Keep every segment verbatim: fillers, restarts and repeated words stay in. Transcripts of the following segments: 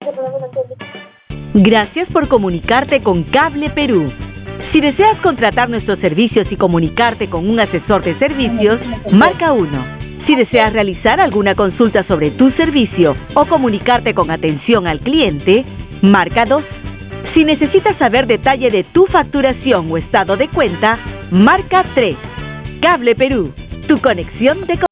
Gracias por comunicarte con Cable Perú. Si deseas contratar nuestros servicios y comunicarte con un asesor de servicios, marca uno. Si deseas realizar alguna consulta sobre tu servicio o comunicarte con atención al cliente, marca dos. Si necesitas saber detalle de tu facturación o estado de cuenta, marca tres. Cable Perú, tu conexión de...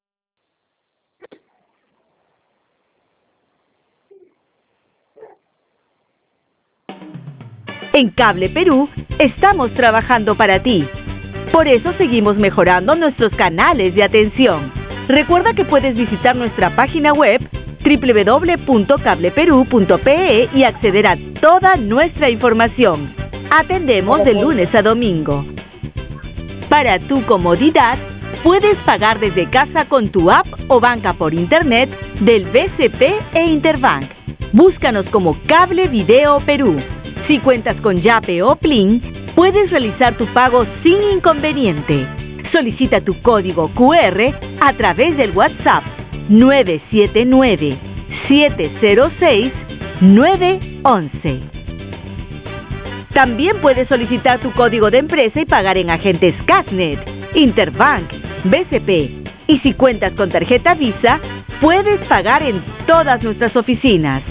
En Cable Perú, estamos trabajando para ti. Por eso seguimos mejorando nuestros canales de atención. Recuerda que puedes visitar nuestra página web doble u doble u doble u punto cable perú punto pe e y acceder a toda nuestra información. Atendemos de lunes a domingo. Para tu comodidad, puedes pagar desde casa con tu app o banca por internet del B C P e Interbank. Búscanos como Cable Video Perú. Si cuentas con Yape o Plin, puedes realizar tu pago sin inconveniente. Solicita tu código cu erre a través del WhatsApp nueve siete nueve, siete cero seis, nueve once. También puedes solicitar tu código de empresa y pagar en agentes Cashnet, Interbank, B C P. Y si cuentas con tarjeta Visa, puedes pagar en todas nuestras oficinas.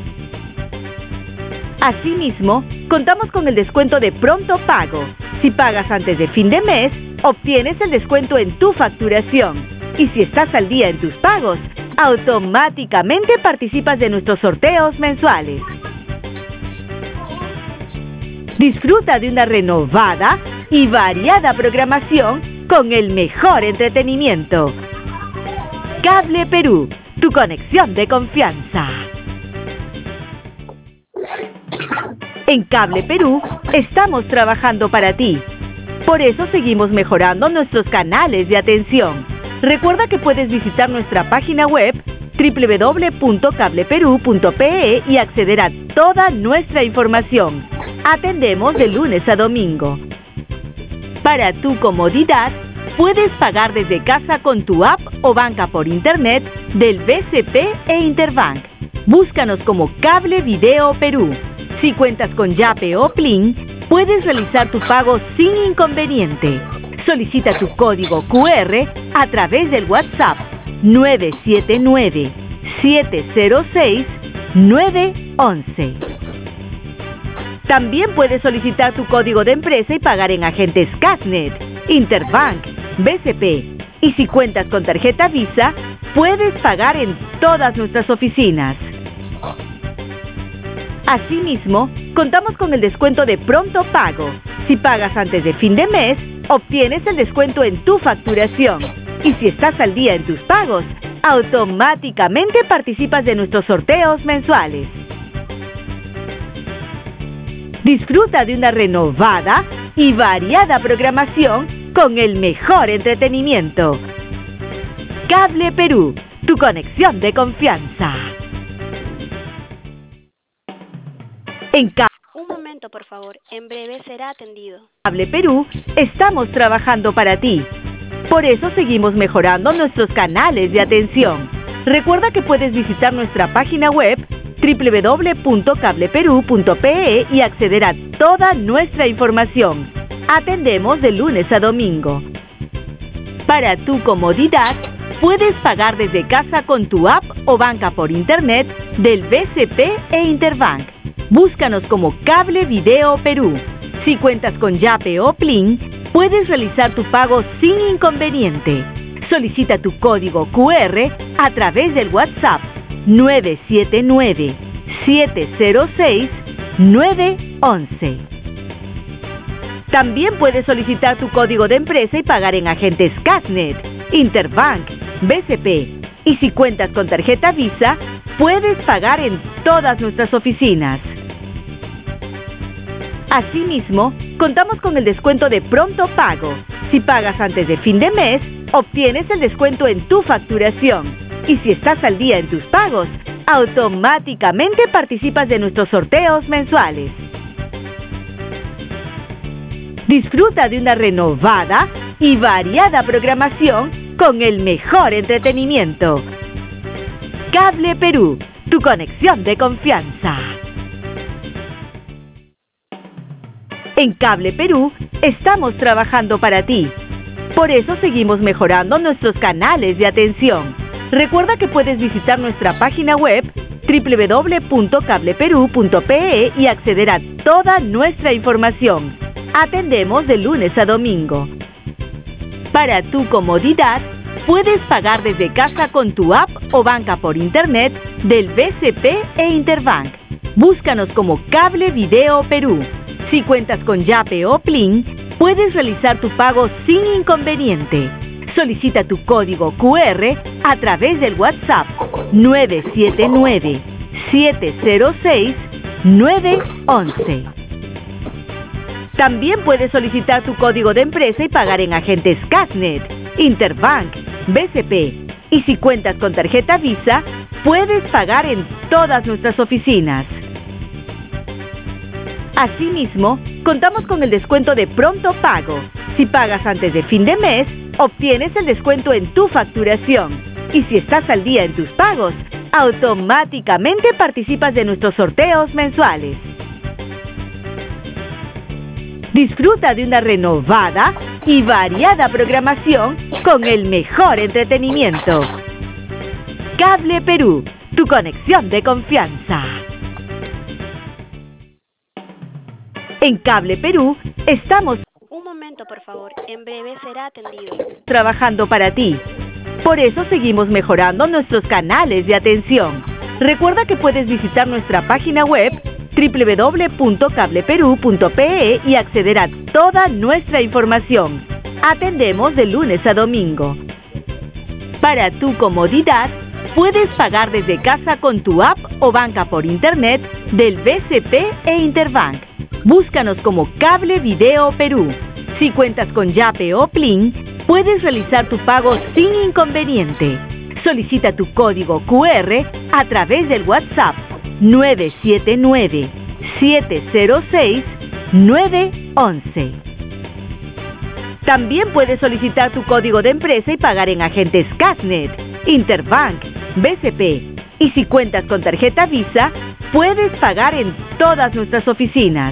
Asimismo, contamos con el descuento de pronto pago. Si pagas antes de fin de mes, obtienes el descuento en tu facturación. Y si estás al día en tus pagos, automáticamente participas de nuestros sorteos mensuales. Disfruta de una renovada y variada programación con el mejor entretenimiento. Cable Perú, tu conexión de confianza. En Cable Perú, estamos trabajando para ti. Por eso seguimos mejorando nuestros canales de atención. Recuerda que puedes visitar nuestra página web doble u doble u doble u punto cable perú punto pe e y acceder a toda nuestra información. Atendemos de lunes a domingo. Para tu comodidad, puedes pagar desde casa con tu app o banca por internet del B C P e Interbank. Búscanos como Cable Video Perú. Si cuentas con Yape o Plin, puedes realizar tu pago sin inconveniente. Solicita tu código cu erre a través del WhatsApp nueve siete nueve, siete cero seis, nueve once. También puedes solicitar tu código de empresa y pagar en agentes Cashnet, Interbank, B C P. Y si cuentas con tarjeta Visa, puedes pagar en todas nuestras oficinas. Asimismo, contamos con el descuento de pronto pago. Si pagas antes de fin de mes, obtienes el descuento en tu facturación. Y si estás al día en tus pagos, automáticamente participas de nuestros sorteos mensuales. Disfruta de una renovada y variada programación con el mejor entretenimiento. Cable Perú, tu conexión de confianza. En Cable Un momento, por favor. En breve será atendido. Cable Perú, estamos trabajando para ti. Por eso seguimos mejorando nuestros canales de atención. Recuerda que puedes visitar nuestra página web doble u doble u doble u punto cable perú punto pe e y acceder a toda nuestra información. Atendemos de lunes a domingo. Para tu comodidad, puedes pagar desde casa con tu app o banca por internet del B C P e Interbank. Búscanos como Cable Video Perú. Si cuentas con Yape o Plin, puedes realizar tu pago sin inconveniente. Solicita tu código cu erre a través del WhatsApp nueve siete nueve, siete cero seis, nueve once. También puedes solicitar tu código de empresa y pagar en agentes Cashnet, Interbank, B C P. Y si cuentas con tarjeta Visa, puedes pagar en todas nuestras oficinas. Asimismo, contamos con el descuento de pronto pago. Si pagas antes de fin de mes, obtienes el descuento en tu facturación. Y si estás al día en tus pagos, automáticamente participas de nuestros sorteos mensuales. Disfruta de una renovada y variada programación con el mejor entretenimiento. Cable Perú, tu conexión de confianza. En Cable Perú estamos trabajando para ti. Por eso seguimos mejorando nuestros canales de atención. Recuerda que puedes visitar nuestra página web doble u doble u doble u punto cable perú punto pe e y acceder a toda nuestra información. Atendemos de lunes a domingo. Para tu comodidad, puedes pagar desde casa con tu app o banca por internet del B C P e Interbank. Búscanos como Cable Video Perú. Si cuentas con Yape o Plin, puedes realizar tu pago sin inconveniente. Solicita tu código cu erre a través del WhatsApp nueve siete nueve, siete cero seis, nueve once. También puedes solicitar tu código de empresa y pagar en agentes Casnet, Interbank, B C P. Y si cuentas con tarjeta Visa, puedes pagar en todas nuestras oficinas. Asimismo, contamos con el descuento de pronto pago. Si pagas antes de fin de mes, obtienes el descuento en tu facturación. Y si estás al día en tus pagos, automáticamente participas de nuestros sorteos mensuales. Disfruta de una renovada y variada programación con el mejor entretenimiento. Cable Perú, tu conexión de confianza. En Cable Perú estamos Un momento, por favor. En breve será atendido. trabajando para ti. Por eso seguimos mejorando nuestros canales de atención. Recuerda que puedes visitar nuestra página web doble u doble u doble u punto cable perú punto pe e y acceder a toda nuestra información. Atendemos de lunes a domingo. Para tu comodidad, puedes pagar desde casa con tu app o banca por internet del B C P e Interbank. Búscanos como Cable Video Perú. Si cuentas con Yape o Plin, puedes realizar tu pago sin inconveniente. Solicita tu código cu erre a través del WhatsApp nueve siete nueve, siete cero seis, nueve once. También puedes solicitar tu código de empresa y pagar en agentes Casnet, Interbank, B C P. Y si cuentas con tarjeta Visa, puedes pagar en todas nuestras oficinas.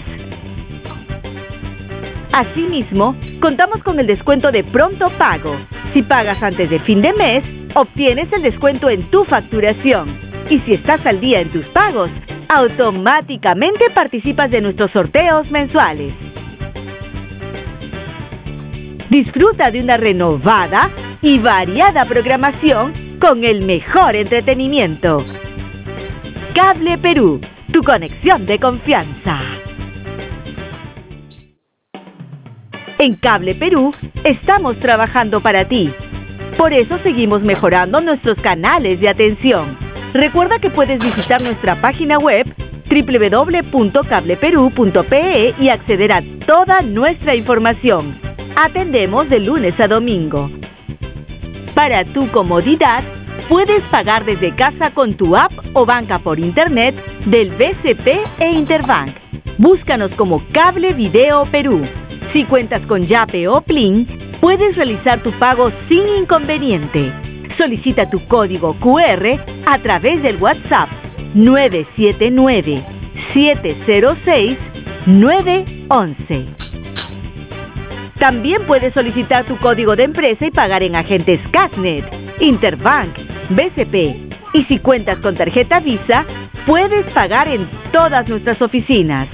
Asimismo, contamos con el descuento de pronto pago. Si pagas antes de fin de mes, obtienes el descuento en tu facturación. Y si estás al día en tus pagos, automáticamente participas de nuestros sorteos mensuales. Disfruta de una renovada y variada programación con el mejor entretenimiento. Cable Perú, tu conexión de confianza. En Cable Perú estamos trabajando para ti. Por eso seguimos mejorando nuestros canales de atención. Recuerda que puedes visitar nuestra página web doble u doble u doble u punto cable perú punto pe e y acceder a toda nuestra información. Atendemos de lunes a domingo. Para tu comodidad, puedes pagar desde casa con tu app o banca por internet del B C P e Interbank. Búscanos como Cable Video Perú. Si cuentas con Yape o Plin, puedes realizar tu pago sin inconveniente. Solicita tu código cu erre a través del WhatsApp nueve siete nueve, siete cero seis, nueve once. También puedes solicitar tu código de empresa y pagar en agentes Casnet, Interbank, B C P. Y si cuentas con tarjeta Visa, puedes pagar en todas nuestras oficinas.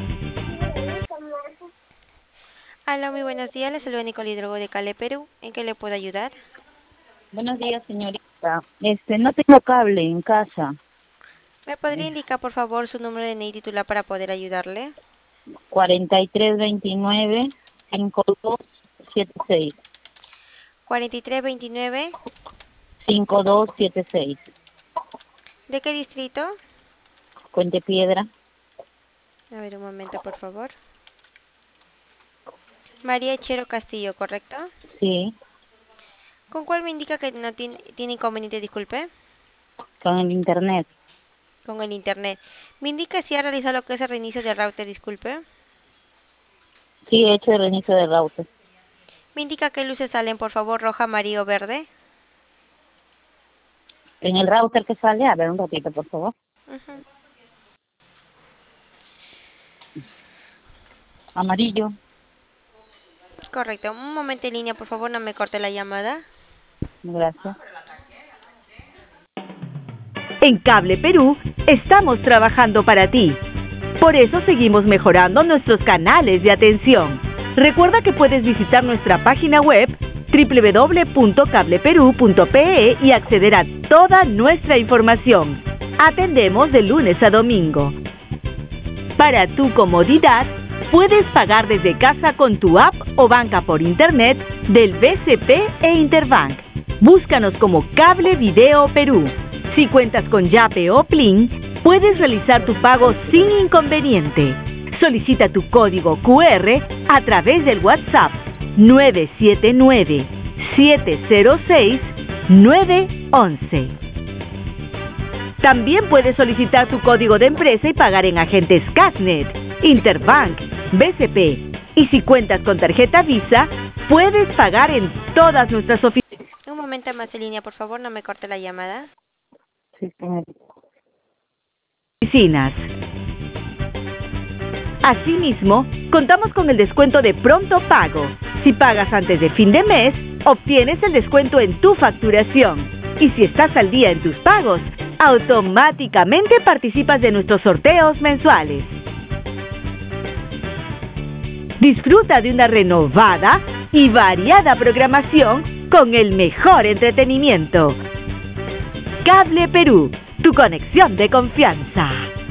Hola, muy buenos días. Les saluda Nicole Hidrogo de Cable Perú. ¿En qué le puedo ayudar? Buenos días, señorita. Este, no tengo cable en casa. ¿Me podría indicar, por favor, su número de N I titular para poder ayudarle? cuarenta y tres veintinueve, cincuenta y dos setenta y seis. cuarenta y tres veintinueve. cincuenta y dos setenta y seis. ¿De qué distrito? Puente Piedra. A ver, un momento, por favor. María Echero Castillo, ¿correcto? Sí, ¿Con cuál me indica que no tiene, tiene inconveniente, disculpe? con el internet. Con el internet. ¿Me indica si ha realizado lo que es el reinicio del router, disculpe? Sí, he hecho el reinicio del router. ¿Me indica qué luces salen, por favor, roja, amarillo o verde? En el router que sale, a ver un ratito, por favor. Ujú. Amarillo. Correcto. Un momento en línea, por favor, no me corte la llamada. Gracias. En Cable Perú estamos trabajando para ti. Por eso seguimos mejorando nuestros canales de atención. Recuerda que puedes visitar nuestra página web doble u doble u doble u punto cable perú punto pe e y acceder a toda nuestra información. Atendemos de lunes a domingo. Para tu comodidad, puedes pagar desde casa con tu app o banca por internet del B C P e Interbank. Búscanos como Cable Video Perú. Si cuentas con Yape o Plin, puedes realizar tu pago sin inconveniente. Solicita tu código cu erre a través del WhatsApp nueve siete nueve, siete cero seis, nueve once. También puedes solicitar tu código de empresa y pagar en agentes Casnet, Interbank, B C P. Y si cuentas con tarjeta Visa, puedes pagar en todas nuestras oficinas. Un momento más en línea, por favor, no me corte la llamada. Sí, señorita. oficinas. Asimismo, contamos con el descuento de pronto pago. Si pagas antes de fin de mes, obtienes el descuento en tu facturación. Y si estás al día en tus pagos, automáticamente participas de nuestros sorteos mensuales. Disfruta de una renovada y variada programación con el mejor entretenimiento. Cable Perú, tu conexión de confianza.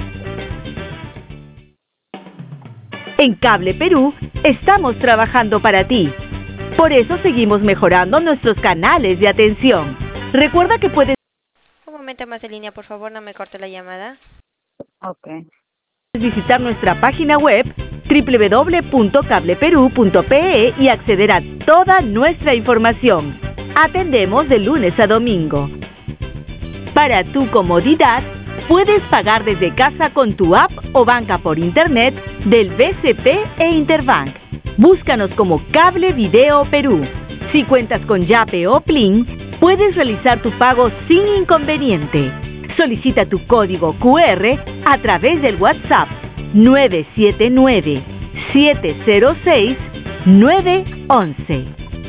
En Cable Perú estamos trabajando para ti. Por eso seguimos mejorando nuestros canales de atención. Recuerda que puedes Un momento más en línea, por favor, no me corte la llamada. Ok. visitar nuestra página web doble u doble u doble u punto cable perú punto pe e y acceder a toda nuestra información. Atendemos de lunes a domingo. Para tu comodidad, puedes pagar desde casa con tu app o banca por internet del B C P e Interbank. Búscanos como Cable Video Perú. Si cuentas con Yape o Plin, puedes realizar tu pago sin inconveniente. Solicita tu código cu erre a través del WhatsApp nueve siete nueve, siete cero seis, nueve once.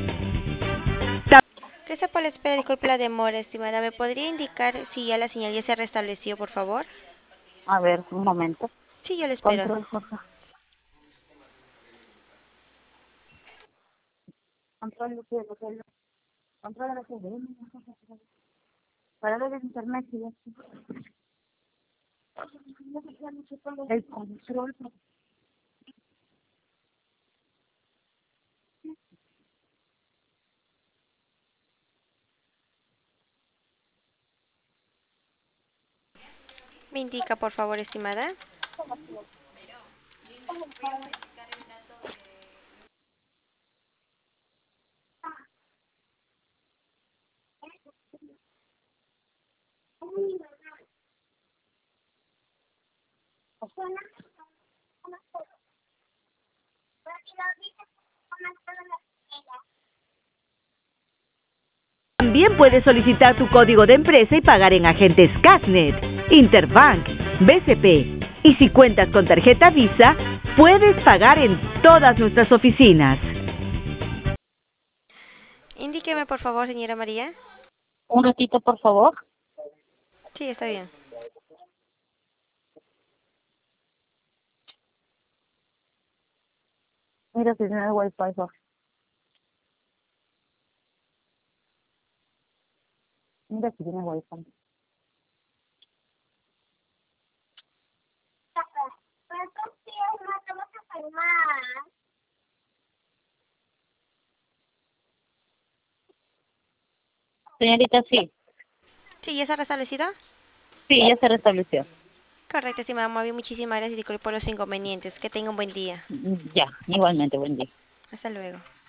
Gracias por la espera, disculpe la demora, estimada. ¿Me podría indicar si ya la señal ya se restableció, por favor? A ver, un momento. Sí, yo le espero. Control, por favor. Control, control, control. Control, control. Para ver el internet y eso. El control. Me indica, por favor, estimada. También puedes solicitar tu código de empresa y pagar en agentes Casnet, Interbank, B C P. Y si cuentas con tarjeta Visa, puedes pagar en todas nuestras oficinas. Indíqueme, por favor, señora María. Un ratito, por favor. Sí, está bien. Mira si tiene el wifi. Por. Mira si tiene wifi. Señorita, sí. Sí, ¿ya se ha restablecido? Sí, ya se restableció. Correcto, estimada. Muy bien, muchísimas gracias y disculpe por los inconvenientes. Que tenga un buen día. Ya, igualmente, buen día. Hasta luego.